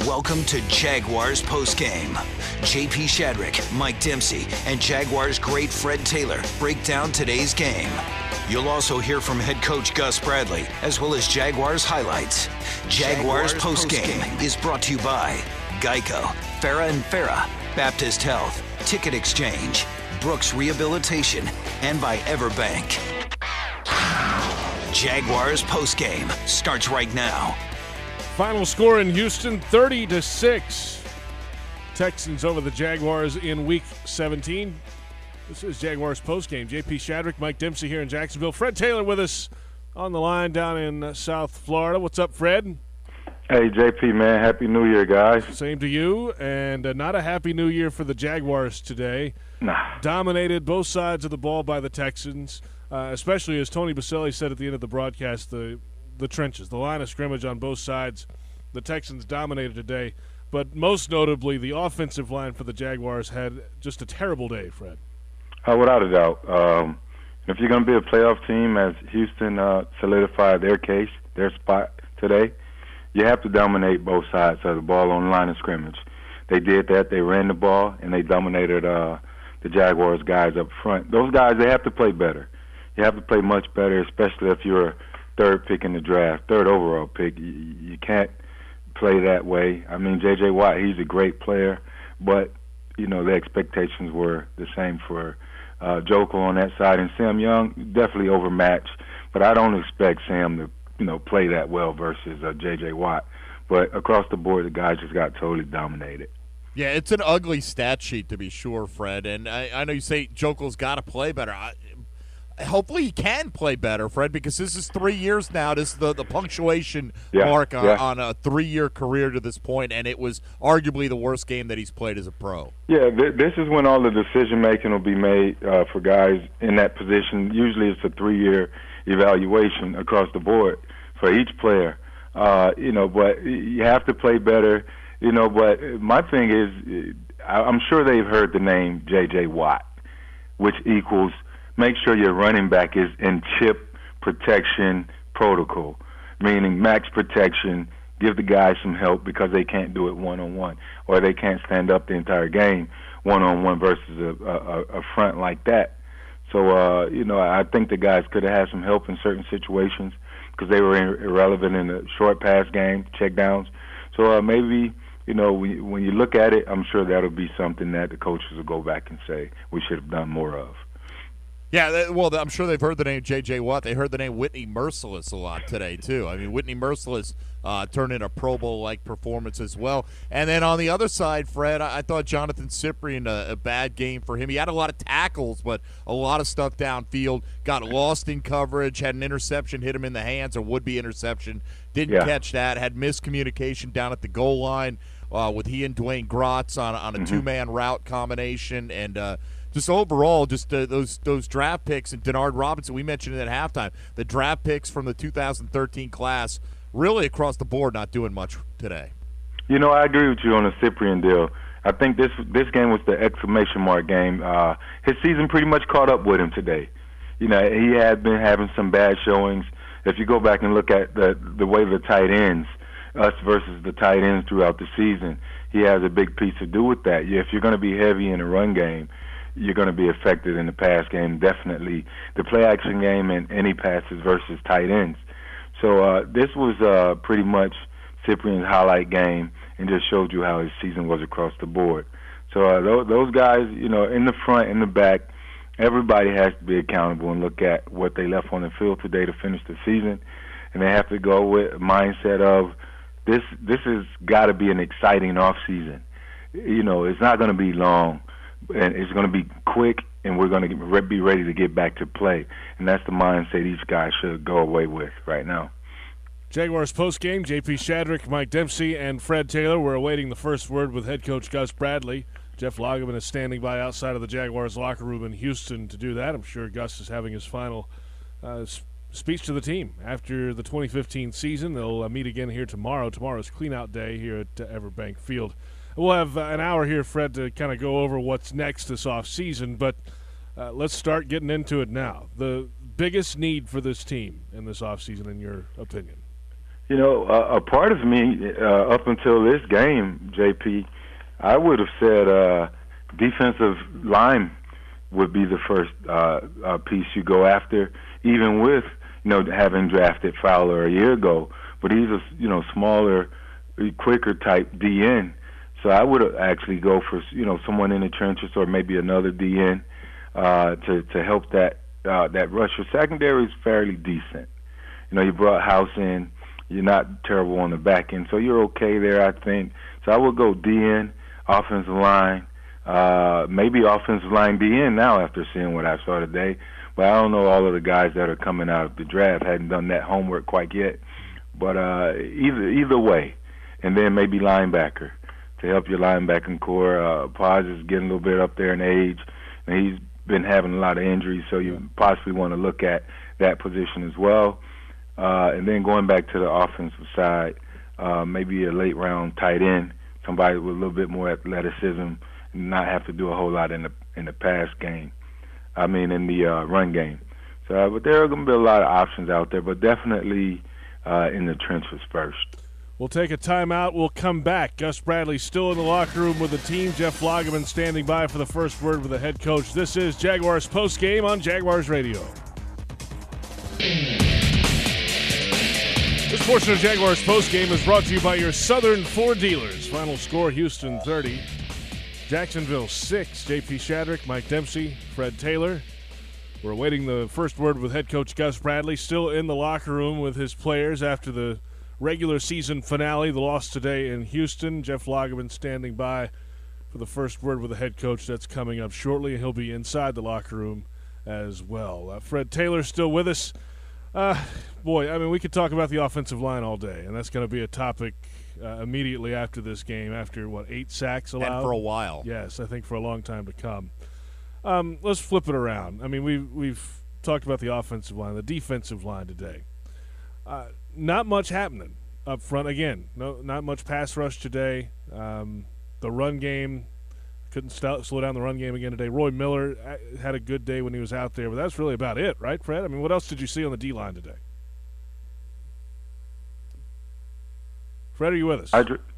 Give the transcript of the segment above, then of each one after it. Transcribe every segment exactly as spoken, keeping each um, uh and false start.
Welcome to Jaguars Postgame. J P Shadrick, Mike Dempsey, and Jaguars great Fred Taylor break down today's game. You'll also hear from head coach Gus Bradley, as well as Jaguars highlights. Jaguars, Jaguars Postgame Post is brought to you by Geico, Farah and Farah, Baptist Health, Ticket Exchange, Brooks Rehabilitation, and by Everbank. Jaguars Postgame starts right now. Final score in Houston, thirty to six. Texans over the Jaguars in Week seventeen. This is Jaguars Postgame. J P Shadrick, Mike Dempsey here in Jacksonville. Fred Taylor with us on the line down in uh, South Florida. What's up, Fred? Hey, J P, man. Happy New Year, guys. Same to you, and uh, not a happy New Year for the Jaguars today. Nah. Dominated both sides of the ball by the Texans, uh, especially, as Tony Baselli said at the end of the broadcast, the the trenches, the line of scrimmage on both sides. The Texans dominated today, but most notably, the offensive line for the Jaguars had just a terrible day, Fred. Uh, without a doubt. Um, if you're going to be a playoff team, as Houston uh, solidified their case, their spot today, you have to dominate both sides of the ball on the line of scrimmage. They did that. They ran the ball, and they dominated uh, the Jaguars guys up front. Those guys, they have to play better. You have to play much better, especially if you're third pick in the draft, third overall pick. You, you can't play that way. I mean, J J. Watt, he's a great player, but, you know, the expectations were the same for uh, Joko on that side. And Sam Young, definitely overmatched, but I don't expect Sam to, you know, play that well versus uh, J J. Watt. But across the board, the guys just got totally dominated. Yeah, it's an ugly stat sheet to be sure, Fred. And I, I know you say Joko's got to play better. I, Hopefully he can play better, Fred, because this is three years now. This is the, the punctuation yeah, mark on, yeah. on a three-year career to this point, and it was arguably the worst game that he's played as a pro. Yeah, th- this is when all the decision-making will be made uh, for guys in that position. Usually it's a three-year evaluation across the board for each player. Uh, you know, but you have to play better. You know, but my thing is, I'm sure they've heard the name J J. Watt, which equals – make sure your running back is in chip protection protocol, meaning max protection, give the guys some help because they can't do it one-on-one or they can't stand up the entire game one-on-one versus a, a, a front like that. So, uh, you know, I think the guys could have had some help in certain situations because they were irrelevant in the short pass game, check downs. So uh, maybe, you know, when, when you look at it, I'm sure that'll be something that the coaches will go back and say we should have done more of. Yeah, well, I'm sure they've heard the name J J. Watt. They heard the name Whitney Mercilus a lot today, too. I mean, Whitney Mercilus uh, turned in a Pro Bowl-like performance as well. And then on the other side, Fred, I, I thought Jonathan Cyprien, a, a bad game for him. He had a lot of tackles, but a lot of stuff downfield. Got lost in coverage, had an interception hit him in the hands, a would-be interception. Didn't yeah. catch that. Had miscommunication down at the goal line uh, with he and Dwayne Grotz on, on a mm-hmm. two-man route combination. And uh, just overall, just uh, those those draft picks and Denard Robinson, we mentioned it at halftime, the draft picks from the two thousand thirteen class, really across the board not doing much today. You know, I agree with you on the Cyprien deal. I think this this game was the exclamation mark game. Uh, his season pretty much caught up with him today. You know, he had been having some bad showings. If you go back and look at the the way the tight ends, us versus the tight ends throughout the season, he has a big piece to do with that. Yeah, if you're going to be heavy in the run game, you're going to be affected in the pass game, definitely. The play-action game and any passes versus tight ends. So uh, this was uh, pretty much Cyprien's highlight game and just showed you how his season was across the board. So uh, those, those guys, you know, in the front, in the back, everybody has to be accountable and look at what they left on the field today to finish the season. And they have to go with a mindset of this, this has got to be an exciting off season. You know, it's not going to be long. And it's going to be quick, and we're going to be ready to get back to play. And that's the mindset each guy should go away with right now. Jaguars postgame, J P Shadrick, Mike Dempsey, and Fred Taylor. We're awaiting the first word with head coach Gus Bradley. Jeff Lageman is standing by outside of the Jaguars locker room in Houston to do that. I'm sure Gus is having his final uh, speech to the team after the twenty fifteen season. They'll uh, meet again here tomorrow. Tomorrow's clean-out day here at uh, Everbank Field. We'll have uh, an hour here, Fred, to kind of go over what's next this offseason, but uh, let's start getting into it now. The biggest need for this team in this offseason, in your opinion? You know, uh, a part of me uh, up until this game, J P, I would have said uh, defensive line would be the first uh, uh, piece you go after, even with, you know, having drafted Fowler a year ago. But he's a, you know, smaller, quicker type D N. So I would actually go for, you know, someone in the trenches or maybe another D N uh, to to help that uh, that rush. Your secondary is fairly decent. You know, you brought House in. You're not terrible on the back end, so you're okay there, I think. So I would go D N, offensive line, uh, maybe offensive line D N now after seeing what I saw today. But I don't know all of the guys that are coming out of the draft. Hadn't done that homework quite yet. But uh, either either way, and then maybe linebacker to help your linebacking core. Uh, Paz is getting a little bit up there in age, and he's been having a lot of injuries, so you possibly want to look at that position as well. Uh, and then going back to the offensive side, uh, maybe a late round tight end, somebody with a little bit more athleticism, and not have to do a whole lot in the in the pass game. I mean, in the uh, run game. So, uh, but there are going to be a lot of options out there, but definitely uh, in the trenches first. We'll take a timeout. We'll come back. Gus Bradley still in the locker room with the team. Jeff Lageman standing by for the first word with the head coach. This is Jaguars postgame on Jaguars Radio. This portion of Jaguars postgame is brought to you by your Southern Ford dealers. Final score, Houston thirty, Jacksonville six. J P Shadrick, Mike Dempsey, Fred Taylor. We're awaiting the first word with head coach Gus Bradley, still in the locker room with his players after the regular season finale, the loss today in Houston. Jeff Lageman standing by for the first word with the head coach. That's coming up shortly. He'll be inside the locker room as well. Uh, Fred Taylor still with us. Uh, boy, I mean, we could talk about the offensive line all day, and that's going to be a topic uh, immediately after this game, after, what, eight sacks allowed? And for a while. Yes, I think for a long time to come. Um, let's flip it around. I mean, we've, we've talked about the offensive line, the defensive line today. Uh, not much happening up front. Again, no, not much pass rush today. Um, the run game, couldn't st- slow down the run game again today. Roy Miller had a good day when he was out there, but that's really about it, right, Fred? I mean, what else did you see on the D-line today? Fred, are you with us? I dr-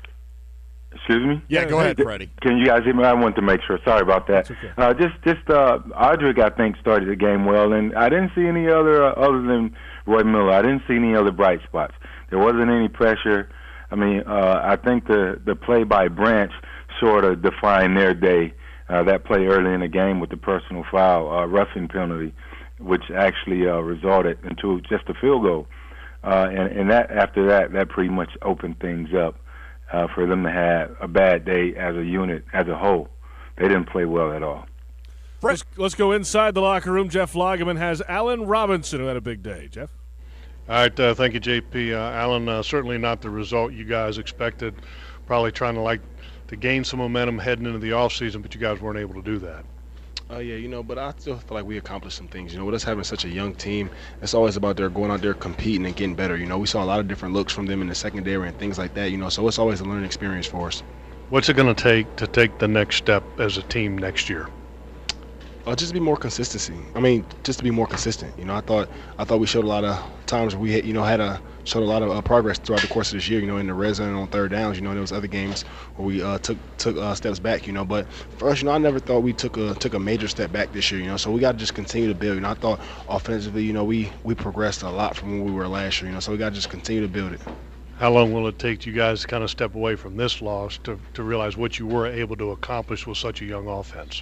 Excuse me? Yeah, go ahead, Freddie. Can you guys hear me? I wanted to make sure. Sorry about that. Okay. Uh, just, just uh, Audric, I think, started the game well, and I didn't see any other uh, other than Roy Miller. I didn't see any other bright spots. There wasn't any pressure. I mean, uh, I think the the play by Branch sort of defined their day. Uh, that play early in the game with the personal foul, uh, roughing penalty, which actually uh, resulted into just a field goal. Uh, and, and that after that, that pretty much opened things up uh, for them to have a bad day as a unit, as a whole. They didn't play well at all. Let's, let's go inside the locker room. Jeff Lageman has Allen Robinson, who had a big day. Jeff? All right, uh, thank you, J P. Uh, Allen, uh, certainly not the result you guys expected. Probably trying to like to gain some momentum heading into the offseason, but you guys weren't able to do that. Uh, yeah, you know, but I still feel like we accomplished some things. You know, with us having such a young team, it's always about their going out there competing and getting better. You know, we saw a lot of different looks from them in the secondary and things like that, you know, so it's always a learning experience for us. What's it going to take to take the next step as a team next year? Uh, just to be more consistency. I mean, just to be more consistent. You know, I thought I thought we showed a lot of times where we had, you know, had a showed a lot of uh, progress throughout the course of this year. You know, in the red zone on third downs. You know, there was other games where we uh, took took uh, steps back. You know, but for us, you know, I never thought we took a took a major step back this year. You know, so we got to just continue to build. You know, I thought offensively, you know, we we progressed a lot from where we were last year. You know, so we got to just continue to build it. How long will it take you guys to kind of step away from this loss to to realize what you were able to accomplish with such a young offense?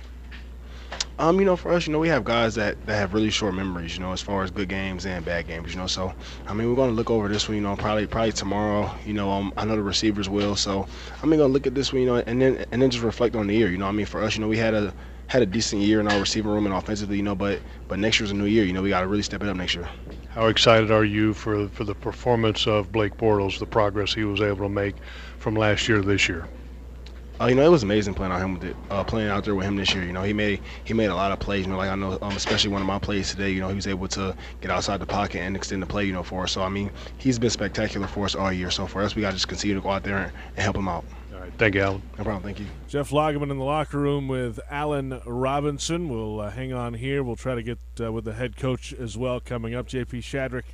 Um, you know, for us, you know, we have guys that, that have really short memories, you know, as far as good games and bad games, you know. So, I mean, we're going to look over this one, you know, probably probably tomorrow. You know, um, I know the receivers will. So, I'm going to look at this one, you know, and then and then just reflect on the year. You know, I mean, for us, you know, we had a had a decent year in our receiving room and offensively, you know, but but next year's a new year. You know, we got to really step it up next year. How excited are you for for the performance of Blake Bortles, the progress he was able to make from last year to this year? Uh, you know, it was amazing playing out him with it, uh, playing out there with him this year. You know, he made he made a lot of plays. You know, like I know, um, especially one of my plays today. You know, he was able to get outside the pocket and extend the play. You know, for us. So I mean, he's been spectacular for us all year. So for us, we got to just continue to go out there and, and help him out. All right, thank you, Allen. No problem. Thank you. Jeff Lageman in the locker room with Allen Robinson. We'll uh, hang on here. We'll try to get uh, with the head coach as well coming up. J P Shadrick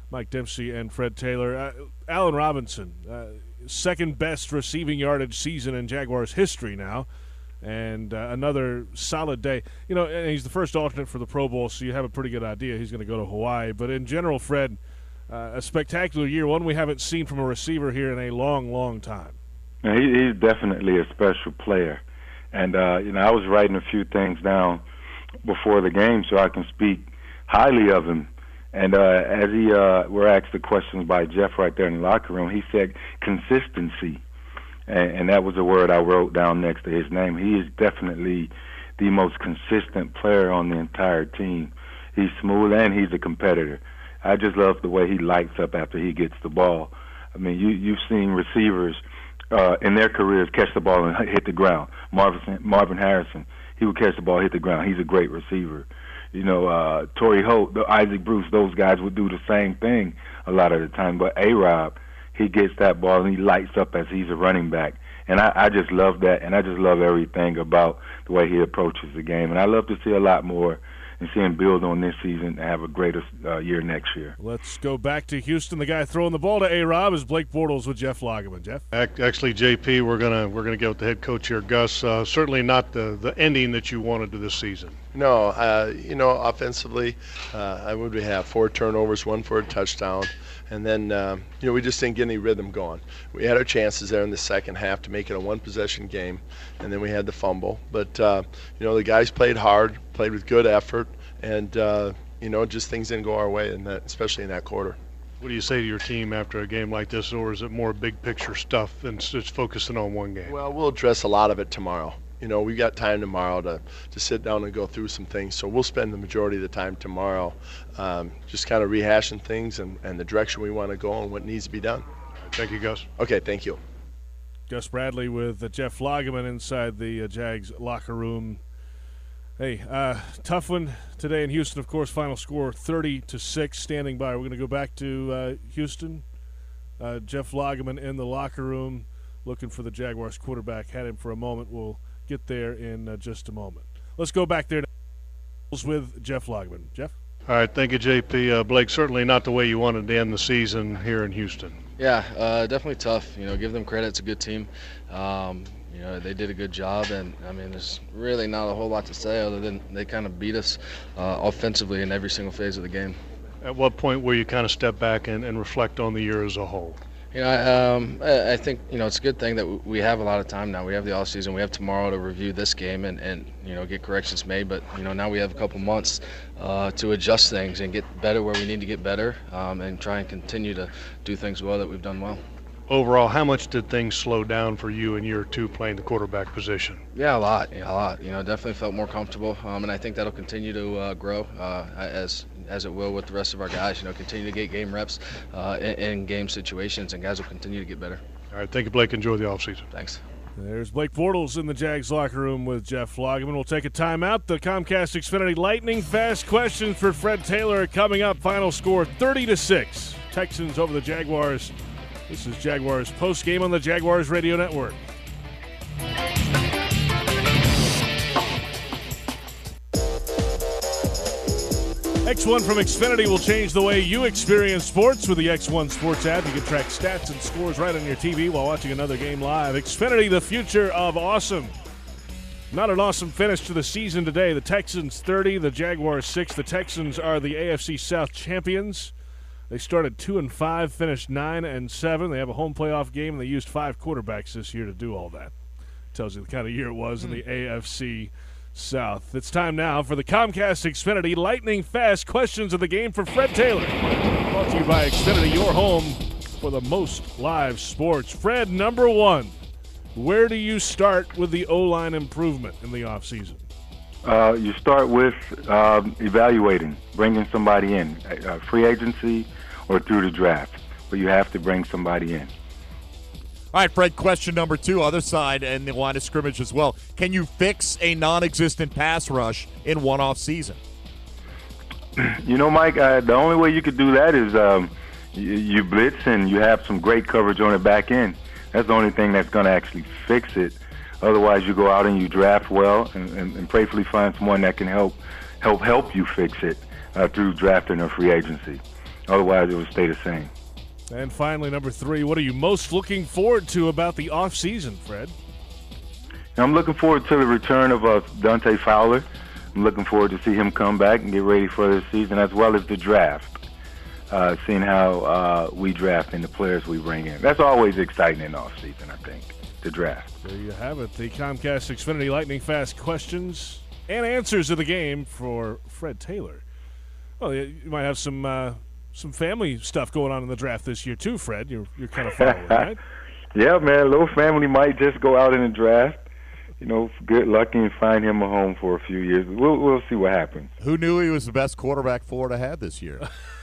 Mike Dempsey and Fred Taylor. Uh, Allen Robinson, uh, second best receiving yardage season in Jaguars history now, and uh, another solid day. You know, and he's the first alternate for the Pro Bowl, so you have a pretty good idea he's going to go to Hawaii. But in general, Fred, uh, a spectacular year, one we haven't seen from a receiver here in a long, long time. He, he's definitely a special player. And, uh, you know, I was writing a few things down before the game so I can speak highly of him. And uh, as he uh, were asked the questions by Jeff right there in the locker room, he said consistency. And, and that was a word I wrote down next to his name. He is definitely the most consistent player on the entire team. He's smooth and he's a competitor. I just love the way he lights up after he gets the ball. I mean, you, you've seen receivers uh, in their careers catch the ball and hit the ground. Marvin, Marvin Harrison, he would catch the ball, hit the ground. He's a great receiver. You know, uh, Torrey Holt, Isaac Bruce, those guys would do the same thing a lot of the time. But A-Rob, he gets that ball and he lights up as he's a running back. And I, I just love that, and I just love everything about the way he approaches the game. And I love to see a lot more and see him build on this season and have a greater uh, year next year. Let's go back to Houston. The guy throwing the ball to A-Rob is Blake Bortles with Jeff Lageman. Jeff? Actually, J P, we're gonna we're gonna get with the head coach here, Gus. Uh, certainly not the the ending that you wanted to this season. No, uh, you know, offensively, uh, I would have four turnovers, one for a touchdown. And then, uh, you know, we just didn't get any rhythm going. We had our chances there in the second half to make it a one-possession game, and then we had the fumble. But, uh, you know, the guys played hard, played with good effort, and, uh, you know, just things didn't go our way, in that, especially in that quarter. What do you say to your team after a game like this, or is it more big-picture stuff than just focusing on one game? Well, we'll address a lot of it tomorrow. You know, we got time tomorrow to, to sit down and go through some things. So we'll spend the majority of the time tomorrow um, just kind of rehashing things and, and the direction we want to go and what needs to be done. Thank you, Gus. Okay, thank you. Gus Bradley with uh, Jeff Lageman inside the uh, Jags locker room. Hey, uh, tough one today in Houston, of course. Final score thirty to six, standing by. We're going to go back to uh, Houston. Uh, Jeff Lageman in the locker room looking for the Jaguars quarterback. Had him for a moment. We'll get there in uh, just a moment. Let's go back there with Jeff Lageman. Jeff? All right, thank you, J P. Uh, Blake, certainly not the way you wanted to end the season here in Houston. Yeah, uh, definitely tough. You know, give them credit. It's a good team. Um, you know, they did a good job, and, I mean, there's really not a whole lot to say other than they kind of beat us uh, offensively in every single phase of the game. At what point will you kind of step back and, and reflect on the year as a whole? You know, um, I think, you know, it's a good thing that we have a lot of time now. We have the off season. We have tomorrow to review this game and, and you know, get corrections made. But, you know, now we have a couple months uh, to adjust things and get better where we need to get better um, and try and continue to do things well that we've done well. Overall, how much did things slow down for you in year two playing the quarterback position? Yeah, a lot. Yeah, a lot. You know, definitely felt more comfortable, um, and I think that'll continue to uh, grow uh, as as it will with the rest of our guys. You know, continue to get game reps uh, in, in game situations, and guys will continue to get better. All right, thank you, Blake. Enjoy the offseason. Thanks. There's Blake Bortles in the Jags locker room with Jeff Lageman. We'll take a timeout. The Comcast Xfinity lightning fast questions for Fred Taylor are coming up. Final score thirty to six. Texans over the Jaguars. This is Jaguars post-game on the Jaguars Radio Network. X one from Xfinity will change the way you experience sports. With the X one Sports app, you can track stats and scores right on your T V while watching another game live. Xfinity, the future of awesome. Not an awesome finish to the season today. The Texans thirty, the Jaguars six. The Texans are the A F C South champions. They started two and five, finished nine and seven. They have a home playoff game, and they used five quarterbacks this year to do all that. Tells you the kind of year it was in the A F C South. It's time now for the Comcast Xfinity lightning fast questions of the game for Fred Taylor. Brought to you by Xfinity, your home for the most live sports. Fred, number one, where do you start with the O-line improvement in the offseason? Uh, you start with um, evaluating, bringing somebody in, uh, free agency or through the draft. But you have to bring somebody in. All right, Fred, question number two, other side and the line of scrimmage as well. Can you fix a non-existent pass rush in one off season? You know, Mike, uh, the only way you could do that is um, you, you blitz and you have some great coverage on the back end. That's the only thing that's going to actually fix it. Otherwise, you go out and you draft well and, and, and prayerfully find someone that can help help help you fix it uh, through drafting or free agency. Otherwise, it would stay the same. And finally, number three, what are you most looking forward to about the offseason, Fred? I'm looking forward to the return of uh, Dante Fowler. I'm looking forward to see him come back and get ready for this season, as well as the draft, uh, seeing how uh, we draft and the players we bring in. That's always exciting in the offseason, I think, the draft. There you have it, the Comcast Xfinity Lightning Fast questions and answers of the game for Fred Taylor. Well, you might have some uh, some family stuff going on in the draft this year too, Fred. You're you're kind of following, right? Yeah, man. A little family might just go out in the draft. You know, get lucky and find him a home for a few years. We'll we'll see what happens. Who knew he was the best quarterback Florida had this year?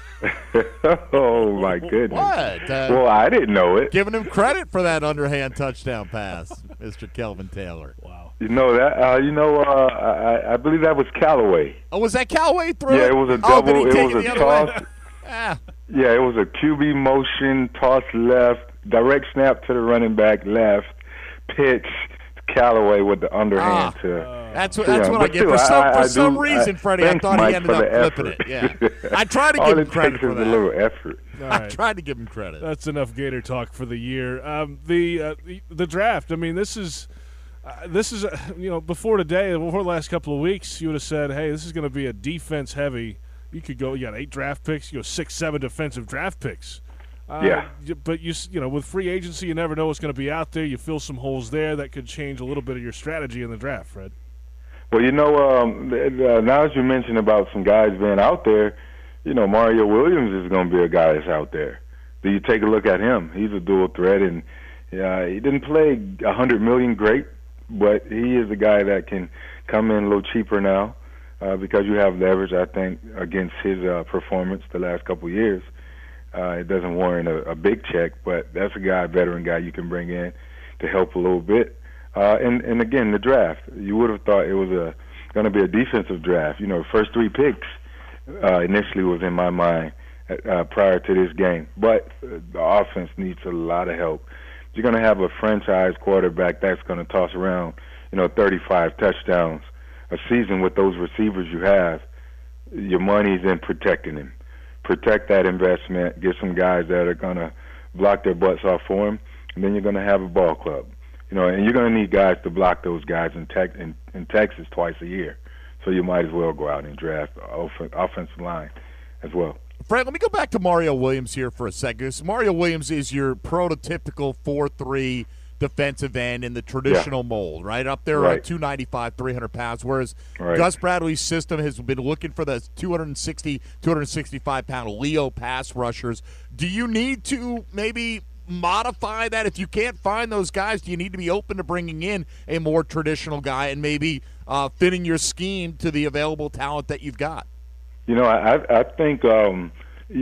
Oh, my goodness. What? Uh, well, I didn't know it. Giving him credit for that underhand touchdown pass, Mister Kelvin Taylor. Wow. You know that? Uh, you know, uh, I, I believe that was Callaway. Oh, was that Callaway through? Yeah, it was a Oh, double. did he it take was it a the other toss. way? ah. Yeah, it was a Q B motion, toss left, direct snap to the running back left, pitch Callaway with the underhand Ah. to. Uh, That's what, to that's him. what I But get. still, For some, I- for I some do- reason, I- Freddie, I thanks, thought he Mike, ended for up the flipping effort. it. Yeah, I tried to All give him it credit takes for is that. a little effort. All I right. tried to give him credit. That's enough Gator talk for the year. Um, the, uh, the the draft. I mean, this is uh, this is uh, you know before today, before the last couple of weeks, you would have said, "Hey, this is going to be a defense heavy." You could go. You got eight draft picks. You go six, seven defensive draft picks. Uh, Yeah. y- But you s- you know with free agency, you never know what's going to be out there. You fill some holes there that could change a little bit of your strategy in the draft, Fred. Well, you know, um, th- uh, now as you mentioned about some guys being out there, you know, Mario Williams is going to be a guy that's out there. Do you take a look at him? He's a dual threat, and uh, he didn't play a hundred million great, but he is a guy that can come in a little cheaper now uh, because you have leverage, I think, against his uh, performance the last couple of years. Uh, it doesn't warrant a, a big check, but that's a guy, a veteran guy you can bring in to help a little bit. Uh, and, and again, the draft. You would have thought it was a going to be a defensive draft. You know, first three picks uh, initially was in my mind uh, prior to this game. But uh, the offense needs a lot of help. You're going to have a franchise quarterback that's going to toss around, you know, thirty-five touchdowns a season with those receivers you have. Your money's in protecting him. Protect that investment. Get some guys that are going to block their butts off for him, and then you're going to have a ball club. You know, and you're going to need guys to block those guys in, tech, in, in Texas twice a year. So you might as well go out and draft off, offensive line as well. Fred, let me go back to Mario Williams here for a second. So Mario Williams is your prototypical four three defensive end in the traditional yeah. mold, right? Up there right. at two ninety-five, three hundred pounds, whereas right. Gus Bradley's system has been looking for the two sixty, two sixty-five pound Leo pass rushers. Do you need to maybe – modify that? If you can't find those guys, do you need to be open to bringing in a more traditional guy and maybe uh, fitting your scheme to the available talent that you've got? You know, I, I think, um,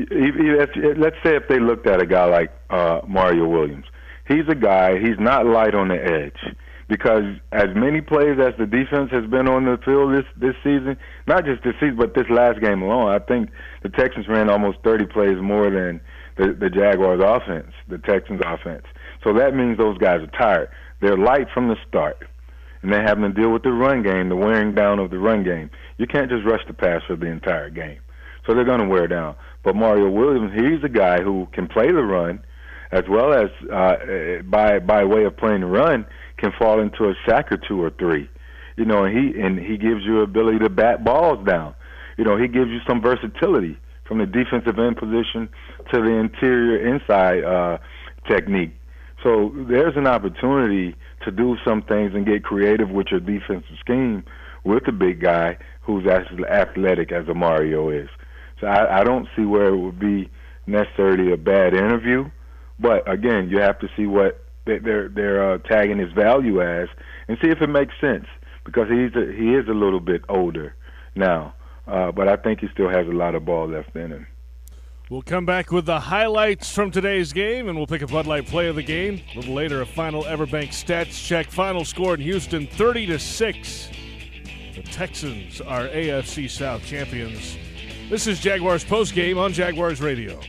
if, let's say if they looked at a guy like uh, Mario Williams, he's a guy, he's not light on the edge because as many plays as the defense has been on the field this, this season, not just this season, but this last game alone, I think the Texans ran almost thirty plays more than The, the Jaguars' offense, the Texans' offense. So that means those guys are tired. They're light from the start, and they're having to deal with the run game, the wearing down of the run game. You can't just rush the pass for the entire game. So they're going to wear down. But Mario Williams, he's a guy who can play the run, as well as uh, by by way of playing the run, can fall into a sack or two or three. You know, and he and he gives you ability to bat balls down. You know, he gives you some versatility from the defensive end position to the interior inside uh, technique. So there's an opportunity to do some things and get creative with your defensive scheme with a big guy who's as athletic as a Mario is. So I, I don't see where it would be necessarily a bad interview, but again, you have to see what they're they're uh, tagging his value as and see if it makes sense because he's a, he is a little bit older now. Uh, but I think he still has a lot of ball left in him. We'll come back with the highlights from today's game, and we'll pick a Bud Light play of the game. A little later, a final Everbank stats check. Final score in Houston, thirty to six. The Texans are A F C South champions. This is Jaguars postgame on Jaguars Radio.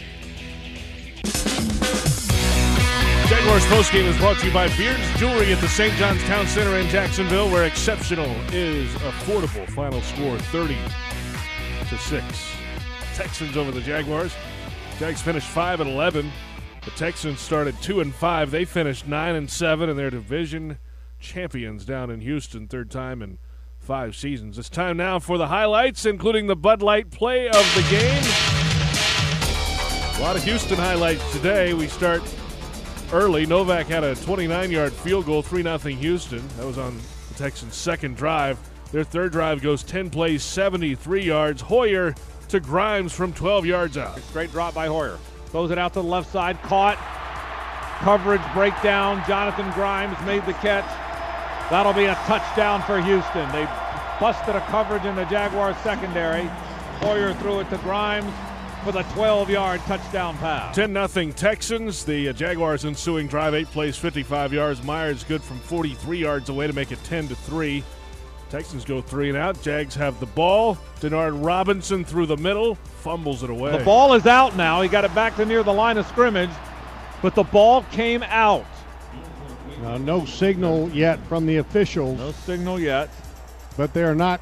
Jaguars postgame is brought to you by Beards Jewelry at the Saint John's Town Center in Jacksonville, where exceptional is affordable. Final score thirty to six. Texans over the Jaguars. Jags finished five and eleven. The Texans started two and five. They finished nine and seven, and they're division champions down in Houston, third time in five seasons. It's time now for the highlights, including the Bud Light play of the game. A lot of Houston highlights today. We start early. Novak had a twenty-nine-yard field goal, three nothing Houston. That was on the Texans' second drive. Their third drive goes ten plays, seventy-three yards. Hoyer to Grimes from twelve yards out. Straight drop by Hoyer. Throws it out to the left side. Caught. Coverage breakdown. Jonathan Grimes made the catch. That'll be a touchdown for Houston. They busted a coverage in the Jaguars secondary. Hoyer threw it to Grimes for the twelve-yard touchdown pass. ten nothing Texans. The uh, Jaguars' ensuing drive, eight plays, fifty-five yards. Myers good from forty-three yards away to make it ten to three. Texans go three and out. Jags have the ball. Denard Robinson through the middle, fumbles it away. The ball is out now. He got it back to near the line of scrimmage, but the ball came out. Uh, no signal yet from the officials. No signal yet. But they're not.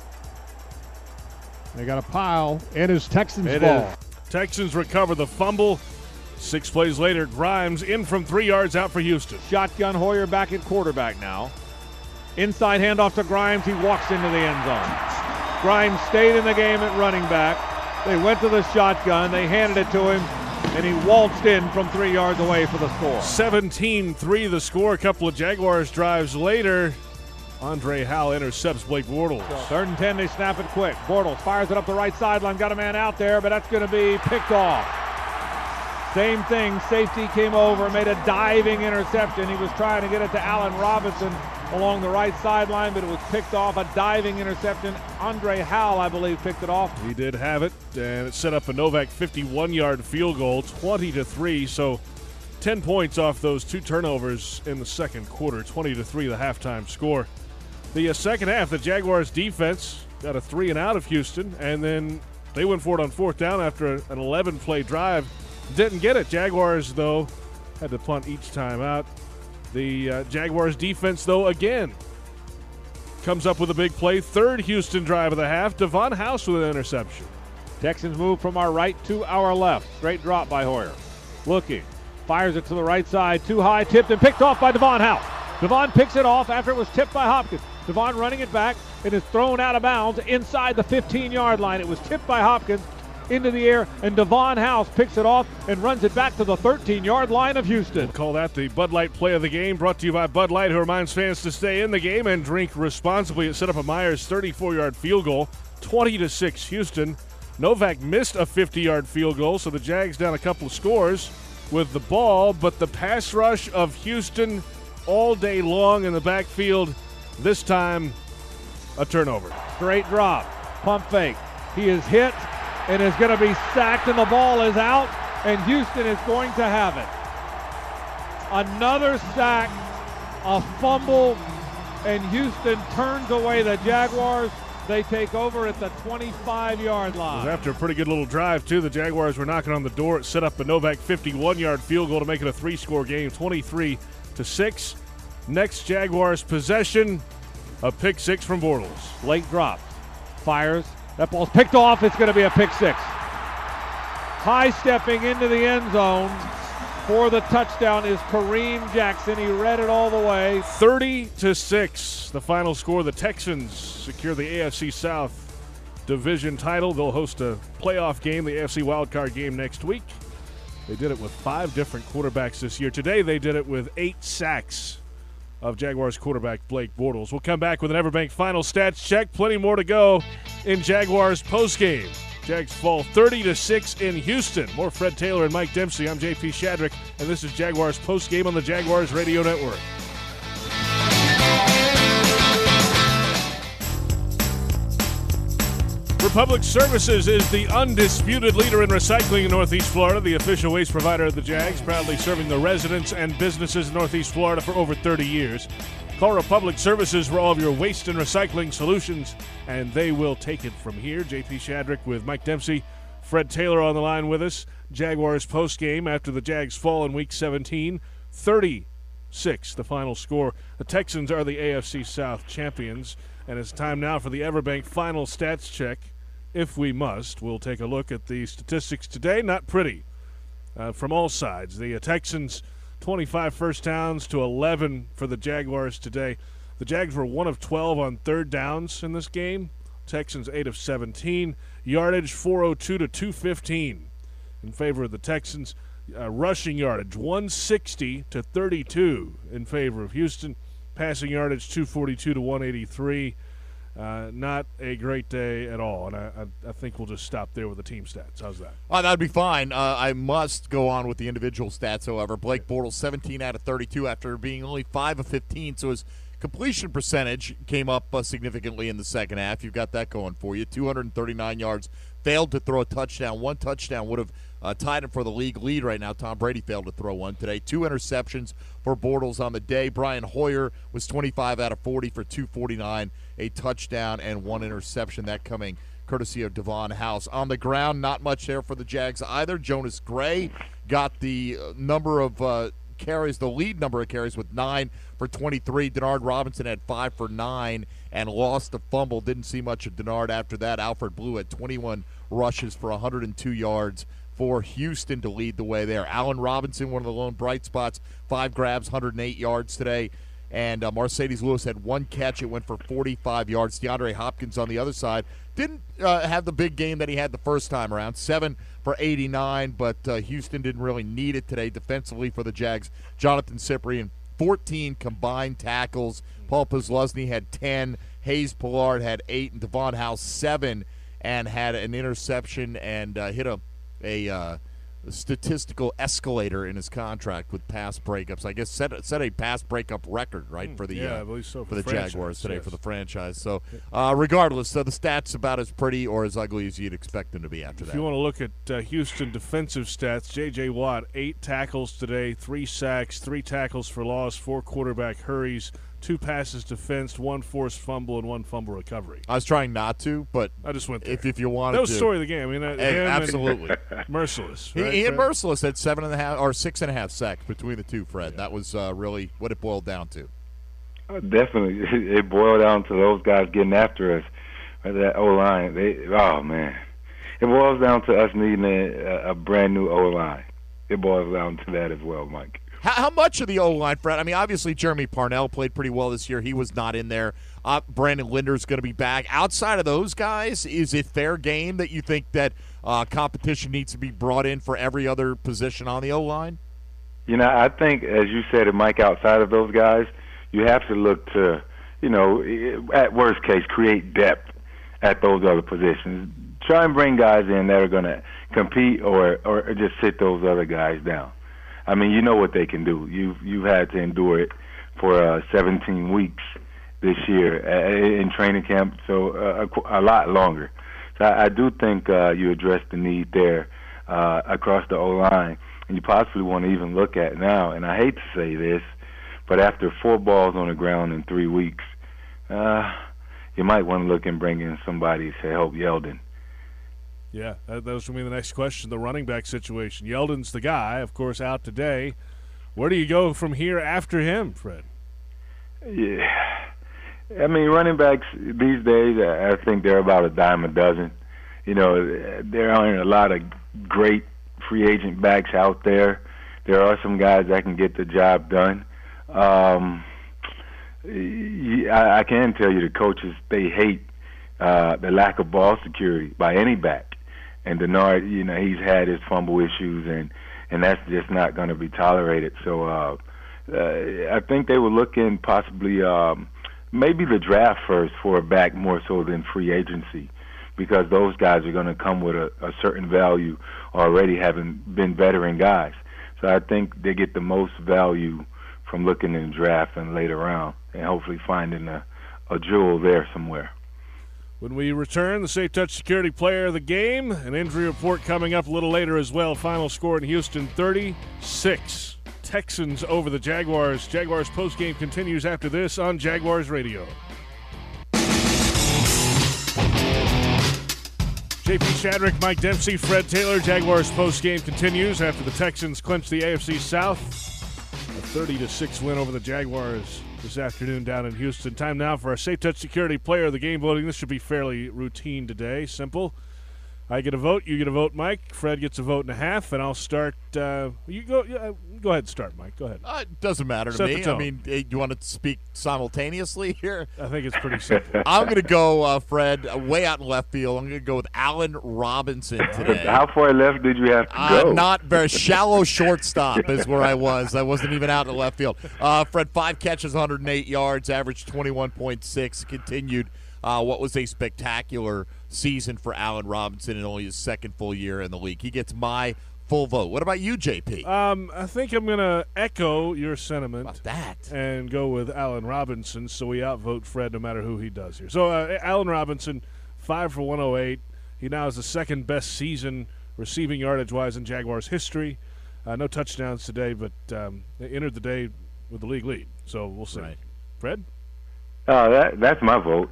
They got a pile. It is Texans it ball. Is. Texans recover the fumble. Six plays later, Grimes in from three yards out for Houston. Shotgun, Hoyer back at quarterback now. Inside handoff to Grimes. He walks into the end zone. Grimes stayed in the game at running back. They went to the shotgun. They handed it to him, and he waltzed in from three yards away for the score. seventeen three the score. A couple of Jaguars drives later. Andre Howell intercepts Blake Bortles. So third and ten, they snap it quick. Bortles fires it up the right sideline. Got a man out there, but that's going to be picked off. Same thing. Safety came over, made a diving interception. He was trying to get it to Allen Robinson along the right sideline, but it was picked off. A diving interception. Andre Howell, I believe, picked it off. He did have it, and it set up a Novak fifty-one-yard field goal, twenty to three. So ten points off those two turnovers in the second quarter, twenty to three the halftime score. The uh, second half, the Jaguars defense got a three and out of Houston, and then they went for it on fourth down after an eleven-play drive. Didn't get it. Jaguars, though, had to punt each time out. The uh, Jaguars defense, though, again, comes up with a big play. Third Houston drive of the half. Devon House with an interception. Texans move from our right to our left. Straight drop by Hoyer. Looking. Fires it to the right side. Too high. Tipped and picked off by Devon House. Devon picks it off after it was tipped by Hopkins. Devon running it back. It is thrown out of bounds inside the fifteen-yard line. It was tipped by Hopkins into the air, and Devon House picks it off and runs it back to the thirteen-yard line of Houston. We'll call that the Bud Light play of the game, brought to you by Bud Light, who reminds fans to stay in the game and drink responsibly. It set up a Myers thirty-four-yard field goal, twenty to six Houston. Novak missed a fifty-yard field goal, so the Jags down a couple of scores with the ball, but the pass rush of Houston all day long in the backfield, this time a turnover. Straight drop, pump fake. He is hit and is going to be sacked, and the ball is out, and Houston is going to have it. Another sack, a fumble, and Houston turns away the Jaguars. They take over at the twenty-five-yard line. After a pretty good little drive, too, the Jaguars were knocking on the door. It set up a Novak fifty-one-yard field goal to make it a three-score game, twenty-three to six. Next Jaguars possession, a pick six from Bortles. Late drop, fires. That ball's picked off. It's going to be a pick six. High stepping into the end zone for the touchdown is Kareem Jackson. He read it all the way. thirty to six, the final score. The Texans secure the A F C South division title. They'll host a playoff game, the A F C wildcard game next week. They did it with five different quarterbacks this year. Today they did it with eight sacks of Jaguars quarterback Blake Bortles. We'll come back with an Everbank final stats check. Plenty more to go in Jaguars postgame. Jags fall thirty to six in Houston. More Fred Taylor and Mike Dempsey. I'm J P Shadrick, and this is Jaguars postgame on the Jaguars Radio Network. Republic Services is the undisputed leader in recycling in Northeast Florida, the official waste provider of the Jags, proudly serving the residents and businesses in Northeast Florida for over thirty years. Call Republic Services for all of your waste and recycling solutions, and they will take it from here. J P Shadrick with Mike Dempsey, Fred Taylor on the line with us. Jaguars postgame after the Jags fall in Week seventeen, thirty-six the final score. The Texans are the A F C South champions, and it's time now for the Everbank final stats check. if we must, we'll take a look at the statistics today. Not pretty uh, from all sides. The uh, Texans, twenty-five first downs to eleven for the Jaguars today. The Jags were one of twelve on third downs in this game. Texans eight of seventeen. Yardage four oh two to two fifteen in favor of the Texans. Uh, rushing yardage one sixty to thirty-two in favor of Houston. Passing yardage two forty-two to one eighty-three. Uh, not a great day at all, and I, I, I think we'll just stop there with the team stats. How's that? Oh, that'd be fine. Uh, I must go on with the individual stats, however. Blake Bortles, seventeen out of thirty-two after being only five of fifteen, so his completion percentage came up uh, significantly in the second half. You've got that going for you. two hundred thirty-nine yards, failed to throw a touchdown. One touchdown would have uh, tied him for the league lead right now. Tom Brady failed to throw one today. Two interceptions for Bortles on the day. Brian Hoyer was twenty-five out of forty for two forty-nine, a touchdown and one interception. That coming courtesy of Devon House. On the ground, not much there for the Jags either. Jonas Gray got the number of uh, carries, the lead number of carries with nine for twenty-three. Denard Robinson had five for nine and lost a fumble. Didn't see much of Denard after that. Alfred Blue had twenty-one rushes for one hundred two yards for Houston to lead the way there. Allen Robinson, one of the lone bright spots, five grabs, one hundred eight yards today. And uh, Mercedes Lewis had one catch. It went for forty-five yards. DeAndre Hopkins on the other side didn't uh, have the big game that he had the first time around. Seven for eighty-nine, but uh, Houston didn't really need it today defensively for the Jags. Jonathan Cyprien, fourteen combined tackles. Paul Posluszny had ten. Hayes Pillard had eight. And Devon House, seven, and had an interception and uh, hit a, a uh, statistical escalator in his contract with pass breakups. I guess set set a pass breakup record, right, for the yeah, uh, I believe so, for, for the franchise, Jaguars today yes. for the franchise. So, uh, regardless, so the stats about as pretty or as ugly as you'd expect them to be after If that. you want to look at uh, Houston defensive stats, J J. Watt, eight tackles today, three sacks, three tackles for loss, four quarterback hurries, two passes defensed, one forced fumble, and one fumble recovery. I was trying not to, but I just went there. If, if you wanted that was to. the story of the game. I mean, uh, Hey, him absolutely. and Merciless. He, Right, he and Fred? Merciless had seven and a half or six and a half sacks between the two, Fred. That was uh, really what it boiled down to. Uh, definitely, it boiled down to those guys getting after us. That O line, they oh man, it boils down to us needing a, a brand new O line. It boils down to that as well, Mike. How, how much of the O-line, Fred? I mean, obviously Jeremy Parnell played pretty well this year. He was not in there. Uh, Brandon Linder's going to be back. Outside of those guys, is it fair game that you think that uh, competition needs to be brought in for every other position on the O-line? You know, I think, as you said, Mike, outside of those guys, you have to look to, you know, at worst case, create depth at those other positions. Try and bring guys in that are going to compete or, or just sit those other guys down. I mean, you know what they can do. You've, you've had to endure it for uh, seventeen weeks this year in training camp, so uh, a, a lot longer. So I, I do think uh, you address the need there uh, across the O-line, and you possibly want to even look at now, and I hate to say this, but after four balls on the ground in three weeks, uh, you might want to look and bring in somebody to help Yeldon. Yeah, that, that was going to be the next question, the running back situation. Yeldon's the guy, of course, out today. Where do you go from here after him, Fred? Yeah. I mean, running backs these days, I think they're about a dime a dozen. You know, there aren't a lot of great free agent backs out there. There are some guys that can get the job done. Um, I, I can tell you the coaches, they hate uh, the lack of ball security by any back. And Denard, you know, he's had his fumble issues, and, and that's just not going to be tolerated. So uh, uh, I think they were looking possibly um, maybe the draft first for a back more so than free agency, because those guys are going to come with a, a certain value already having been veteran guys. So I think they get the most value from looking in the draft and later round and hopefully finding a, a jewel there somewhere. When we return, the Safe Touch Security Player of the Game, an injury report coming up a little later as well. Final score in Houston, thirty-six. Texans over the Jaguars. Jaguars postgame continues after this on Jaguars Radio. J P Shadrick, Mike Dempsey, Fred Taylor. Jaguars postgame continues after the Texans clinch the A F C South. thirty to six win over the Jaguars this afternoon down in Houston. Time now for our Safe Touch Security Player of the Game voting. This should be fairly routine today. Simple. I get a vote. You get a vote, Mike. Fred gets a vote and a half, and I'll start. Uh, you go. Uh, go ahead and start, Mike. Go ahead. Uh, it doesn't matter to Set the me. I tone. mean, eh, you want to speak simultaneously here? I think it's pretty simple. I'm going to go, uh, Fred, uh, way out in left field. I'm going to go with Allen Robinson today. How far left did you have to Uh, go? not very shallow shortstop is where I was. I wasn't even out in left field. Uh, Fred, five catches, one hundred eight yards, averaged twenty-one point six, continued uh, what was a spectacular season for Allen Robinson in only his second full year in the league. He gets my full vote. What about you, J P? Um, I think I'm going to echo your sentiment About that. and go with Allen Robinson, so we outvote Fred no matter who he does here. So uh, Allen Robinson, five for one oh eight. He now has the second best season receiving yardage-wise in Jaguars history. Uh, no touchdowns today, but um, they entered the day with the league lead. So we'll see. Right. Fred? Oh, that that's my vote.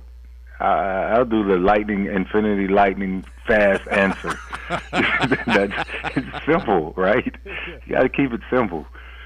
I, I'll do the lightning, infinity lightning fast answer. That's it's simple, right? You got to keep it simple.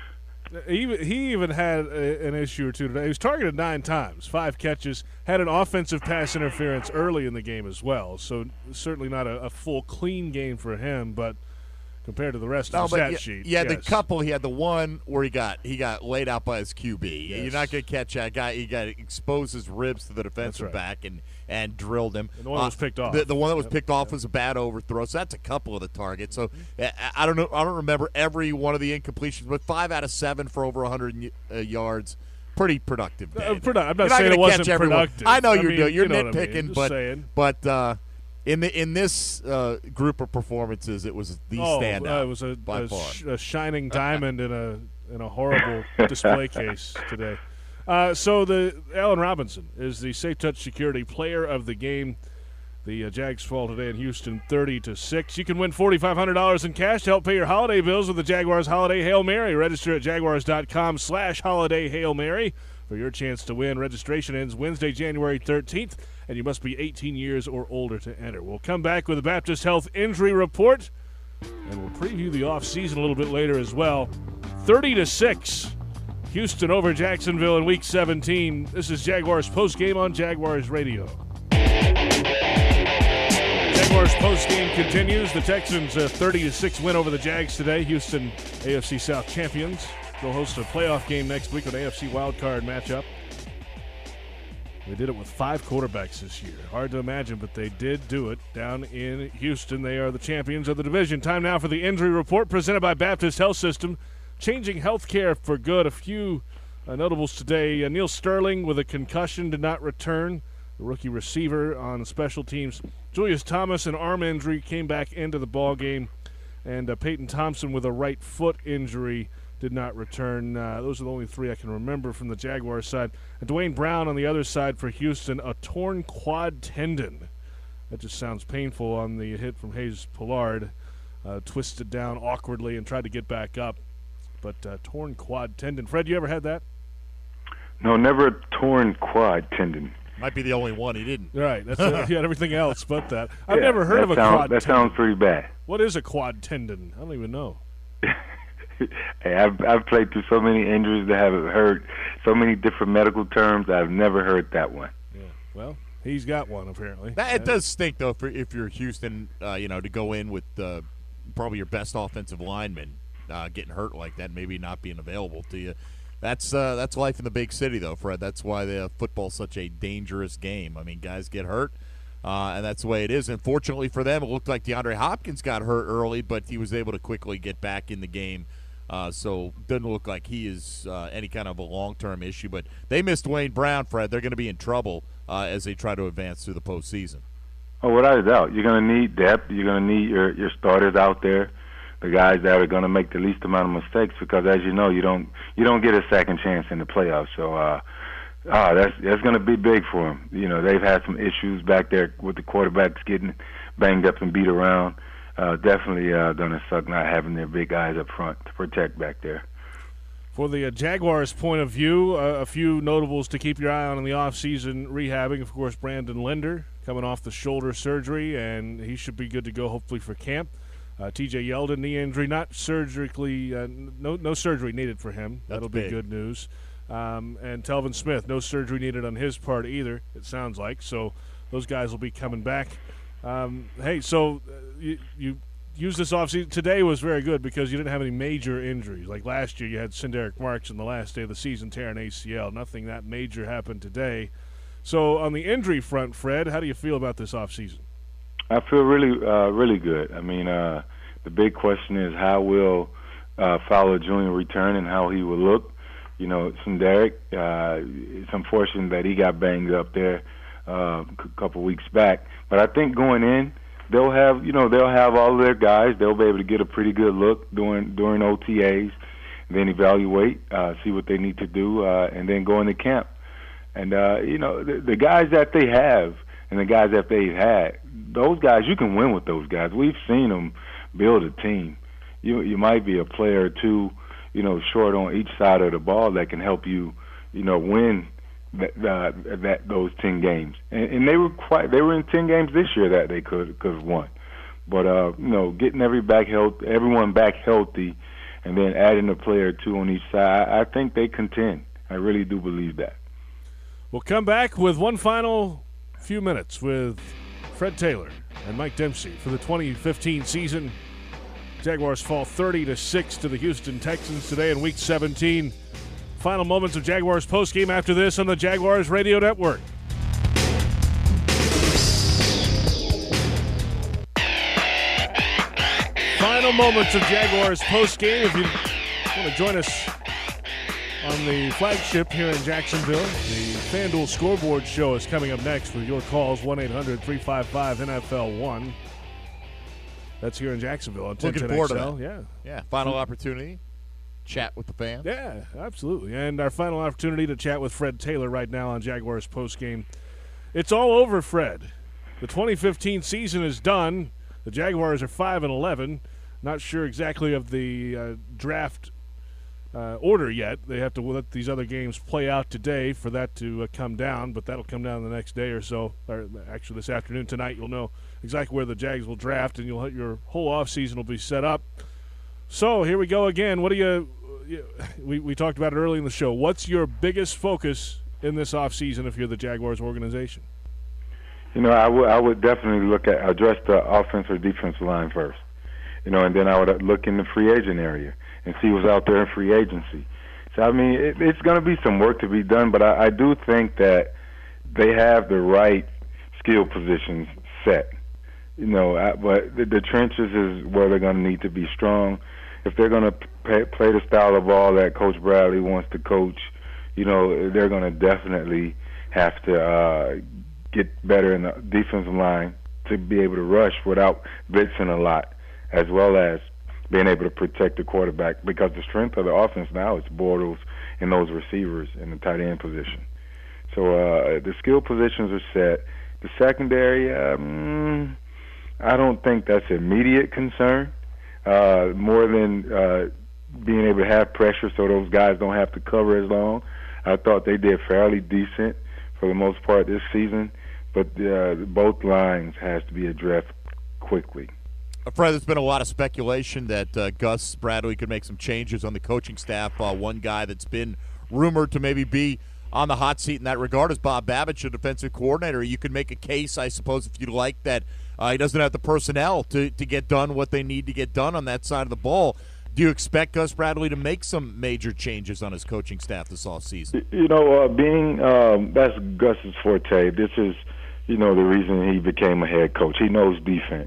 He even, he even had a, an issue or two today. He was targeted nine times, five catches, had an offensive pass interference early in the game as well. So certainly not a, a full clean game for him, but compared to the rest No, of the but stat yeah, sheet. yeah, the yes. couple. He had the one where he got he got laid out by his Q B. Yes. You're not going to catch that guy. He got exposed his ribs to the defensive right. back and and drilled him. And the one that was picked off. The, the one that was Yep. picked off was a bad overthrow. So that's a couple of the targets. So I, I don't know. I don't remember every one of the incompletions, but five out of seven for over one hundred uh, yards. Pretty productive day. Uh, produ- I'm not You're saying gonna it wasn't catch everyone. productive. I know I you're mean, doing. You're you know what I mean. nitpicking, Just but saying. but uh, in the in this uh, group of performances, it was the oh, standout. uh, it was a, by a, far. sh- a shining diamond in a in a horrible display case today. Uh, so the Allen Robinson is the Safe Touch Security Player of the Game. The uh, Jags fall today in Houston, thirty to six. You can win forty-five hundred dollars in cash to help pay your holiday bills with the Jaguars Holiday Hail Mary. Register at jaguars dot com slash holiday Hail Mary for your chance to win. Registration ends Wednesday, January thirteenth, and you must be eighteen years or older to enter. We'll come back with the Baptist Health Injury Report, and we'll preview the offseason a little bit later as well. thirty to six, Houston over Jacksonville in Week seventeen. This is Jaguars postgame on Jaguars Radio. Jaguars postgame continues. The Texans a thirty to six win over the Jags today. Houston A F C South champions. They'll host a playoff game next week, an A F C wildcard matchup. They did it with five quarterbacks this year. Hard to imagine, but they did do it down in Houston. They are the champions of the division. Time now for the injury report presented by Baptist Health System. Changing healthcare for good. A few uh, notables today. Uh, Neil Sterling with a concussion did not return. The rookie receiver on special teams. Julius Thomas, an arm injury, came back into the ball game. And uh, Peyton Thompson with a right foot injury did not return. Uh, those are the only three I can remember from the Jaguars side. And Dwayne Brown on the other side for Houston, a torn quad tendon. That just sounds painful on the hit from Hayes Pollard. Uh, twisted down awkwardly and tried to get back up. But uh, torn quad tendon. Fred, you ever had that? No, never a torn quad tendon. Might be the only one he didn't. Right. That's uh, he had everything else but that. I've Yeah, never heard that of a sound- quad That tendon. sounds pretty bad. What is a quad tendon? I don't even know. Hey, I've I've played through so many injuries that have heard so many different medical terms. I've never heard that one. Yeah. Well, he's got one apparently. That, it does stink though for if you're Houston, uh, you know, to go in with uh, probably your best offensive lineman uh, getting hurt like that, maybe not being available to you. That's uh, that's life in the big city, though, Fred. That's why the football's such a dangerous game. I mean, guys get hurt, uh, and that's the way it is. And fortunately for them, it looked like DeAndre Hopkins got hurt early, but he was able to quickly get back in the game. Uh, so doesn't look like he is uh, any kind of a long-term issue. But they missed Dwayne Brown, Fred. They're going to be in trouble uh, as they try to advance through the postseason. Oh, without a doubt, you're going to need depth. You're going to need your your starters out there. The guys that are going to make the least amount of mistakes, because as you know, you don't you don't get a second chance in the playoffs. So uh, uh, that's that's going to be big for them. You know, they've had some issues back there with the quarterbacks getting banged up and beat around. Uh, definitely uh, going to suck not having their big guys up front to protect back there. For the uh, Jaguars' point of view, uh, a few notables to keep your eye on in the offseason rehabbing. Of course, Brandon Linder coming off the shoulder surgery, and he should be good to go hopefully for camp. Uh, T J Yeldon, knee injury, not surgically, uh, no no surgery needed for him. That's That'll big. be good news. Um, and Telvin Smith, no surgery needed on his part either, it sounds like. So those guys will be coming back. Um, hey, so uh, you, you used this offseason. Today was very good because you didn't have any major injuries. Like last year, you had Sinderick Marks in the last day of the season tearing A C L. Nothing that major happened today. So on the injury front, Fred, how do you feel about this offseason? I feel really, uh, really good. I mean, uh, the big question is how will uh, Fowler Junior return and how he will look. You know, Sinderick, uh, it's unfortunate that he got banged up there uh, a couple weeks back. But I think going in, they'll have, you know, they'll have all of their guys. They'll be able to get a pretty good look during during O T As, and then evaluate, uh, see what they need to do, uh, and then go into camp. And uh, you know, the, the guys that they have and the guys that they've had, those guys, you can win with those guys. We've seen them build a team. You you might be a player or two, you know, short on each side of the ball that can help you, you know, win that uh, that those ten games. And, and they were quite they were in ten games this year that they could could have won. But uh, you know, getting every back health, everyone back healthy, and then adding a player or two on each side, I, I think they contend. I really do believe that. We'll come back with one final few minutes with Fred Taylor and Mike Dempsey for the twenty fifteen season. Jaguars fall thirty to six to the Houston Texans today in Week seventeen. Final moments of Jaguars postgame after this on the Jaguars Radio Network. Final moments of Jaguars postgame. If you want to join us on the flagship here in Jacksonville, the FanDuel Scoreboard Show is coming up next with your calls, one eight hundred three five five N F L one. That's here in Jacksonville on ten ten Looking forward to X L. that. Yeah. Yeah, final opportunity. Chat with the fans. Yeah, absolutely. And our final opportunity to chat with Fred Taylor right now on Jaguars postgame. It's all over, Fred. The twenty fifteen season is done. The Jaguars are five and eleven. Not sure exactly of the uh, draft uh, order yet. They have to let these other games play out today for that to uh, come down, but that'll come down the next day or so. Or actually this afternoon, tonight, you'll know exactly where the Jags will draft, and you'll your whole offseason will be set up. So here we go again. What do you, you we, we talked about it early in the show. What's your biggest focus in this offseason if you're the Jaguars organization? You know, I would I would definitely look at address the offensive or defensive line first. You know, and then I would look in the free agent area and see what's out there in free agency. So I mean, it, it's going to be some work to be done, but I, I do think that they have the right skill positions set. You know, I, but the, the trenches is where they're going to need to be strong. If they're going to play, play the style of ball that Coach Bradley wants to coach, you know, they're going to definitely have to uh, get better in the defensive line to be able to rush without blitzing a lot, as well as being able to protect the quarterback, because the strength of the offense now is Bortles and those receivers in the tight end position. So uh, the skill positions are set. The secondary, um, I don't think that's an immediate concern, uh, more than uh, being able to have pressure so those guys don't have to cover as long. I thought they did fairly decent for the most part this season, but uh, both lines has to be addressed quickly. Fred, there's been a lot of speculation that uh, Gus Bradley could make some changes on the coaching staff. Uh, one guy that's been rumored to maybe be on the hot seat in that regard is Bob Babich, the defensive coordinator. You could make a case, I suppose, if you'd like, that uh, he doesn't have the personnel to, to get done what they need to get done on that side of the ball. Do you expect Gus Bradley to make some major changes on his coaching staff this offseason? You know, uh, being um, that's Gus's forte. This is, you know, the reason he became a head coach. He knows defense.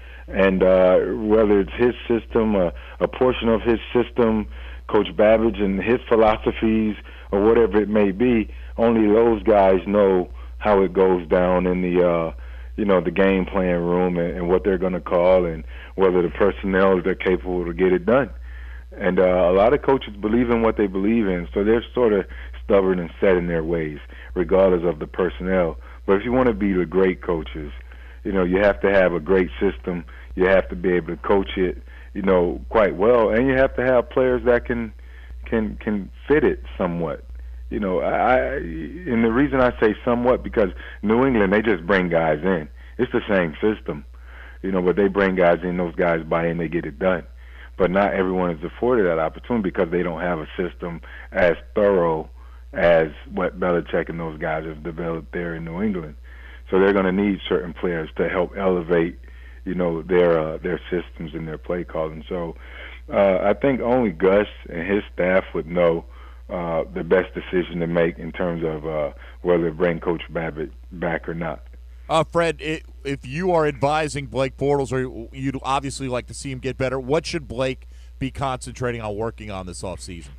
And uh, whether it's his system, uh, a portion of his system, Coach Babich and his philosophies, or whatever it may be, only those guys know how it goes down in the, uh, you know, the game plan room, and, and what they're going to call, and whether the personnel are capable to get it done. And uh, a lot of coaches believe in what they believe in, so they're sort of stubborn and set in their ways, regardless of the personnel. But if you want to be the great coaches, you know, you have to have a great system. You have to be able to coach it, you know, quite well, and you have to have players that can can can fit it somewhat. You know, I and the reason I say somewhat, because New England, they just bring guys in. It's the same system. You know, but they bring guys in, those guys buy in, they get it done. But not everyone is afforded that opportunity because they don't have a system as thorough as what Belichick and those guys have developed there in New England. So they're going to need certain players to help elevate, you know, their uh, their systems and their play calling. So uh, I think only Gus and his staff would know uh, the best decision to make in terms of uh, whether to bring Coach Babbitt back or not. Uh, Fred, it, if you are advising Blake Bortles, or you'd obviously like to see him get better, what should Blake be concentrating on working on this offseason?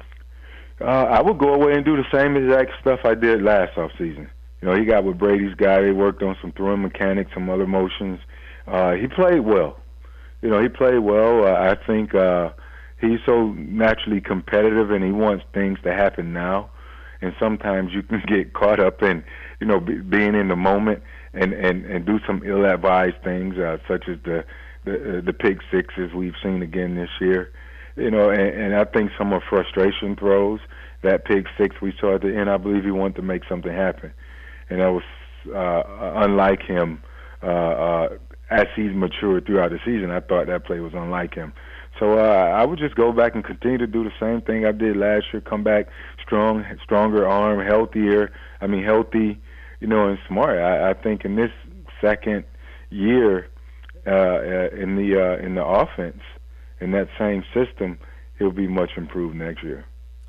Uh, I would go away and do the same exact stuff I did last offseason. You know, he got with Brady's guy. They worked on some throwing mechanics, some other motions. Uh, he played well. You know, he played well. Uh, I think uh, he's so naturally competitive, and he wants things to happen now. And sometimes you can get caught up in, you know, be, being in the moment and, and, and do some ill-advised things, uh, such as the the, uh, the pick sixes we've seen again this year. You know, and, and I think some of frustration throws. That pick six we saw at the end, I believe he wanted to make something happen. And that was uh, unlike him uh, uh, as he's matured throughout the season. I thought that play was unlike him. So uh, I would just go back and continue to do the same thing I did last year, come back strong, stronger arm, healthier, I mean healthy, you know, and smart. I, I think in this second year uh, uh, in the uh, in the offense, in that same system, he'll be much improved next year.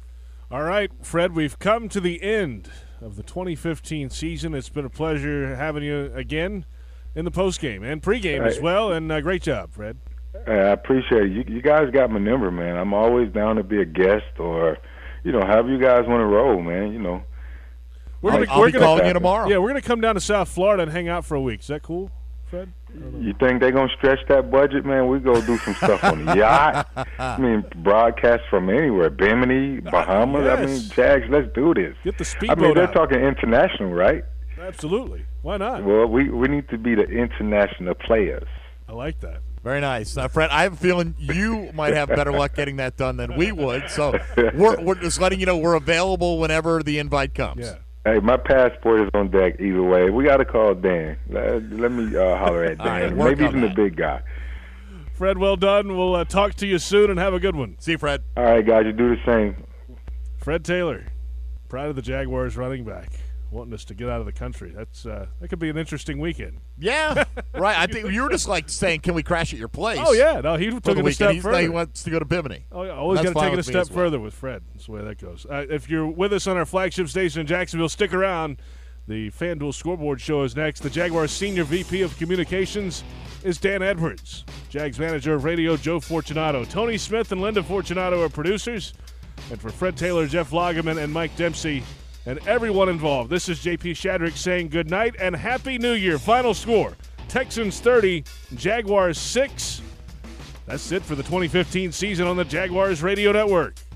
All right, Fred, we've come to the end of the twenty fifteen season. It's been a pleasure having you again in the postgame and pregame right. as well, and uh, great job, Fred. I appreciate it. You, you guys got my number, man. I'm always down to be a guest or, you know, however you guys want to roll, man, you know. We're gonna, I'll we're be gonna, calling you tomorrow. Yeah, we're going to come down to South Florida and hang out for a week. Is that cool, Fred? You think they're going to stretch that budget, man? We go do some stuff on the yacht. I mean, broadcast from anywhere. Bimini, Bahamas. Yes. I mean, Jags, let's do this. Get the speedboat I mean, they're out. talking international, right? Absolutely. Why not? Well, we, we need to be the international players. I like that. Very nice. Uh, Fred, I have a feeling you might have better luck getting that done than we would. So we're, we're just letting you know we're available whenever the invite comes. Yeah. Hey, my passport is on deck either way. We got to call Dan. Let, let me uh, holler at Dan. Right, work Maybe on even that. the big guy. Fred, well done. We'll uh, talk to you soon and have a good one. See you, Fred. All right, guys, you do the same. Fred Taylor, pride of the Jaguars running back, wanting us to get out of the country. That's uh, that could be an interesting weekend. Yeah, right. I think you were just like saying, "Can we crash at your place?" Oh yeah, no, he for took the it a step weekend. He's, further. he wants to go to Bimini. Oh yeah, always That's got to take fine it a with me step as well. further with Fred. That's the way that goes. Uh, if you're with us on our flagship station in Jacksonville, stick around. The FanDuel Scoreboard Show is next. The Jaguars Senior V P of Communications is Dan Edwards. Jags Manager of Radio, Joe Fortunato. Tony Smith and Linda Fortunato are producers. And for Fred Taylor, Jeff Lageman, and Mike Dempsey, and everyone involved, this is J P Shadrick saying good night and Happy New Year. Final score, Texans thirty, Jaguars six. That's it for the twenty fifteen season on the Jaguars Radio Network.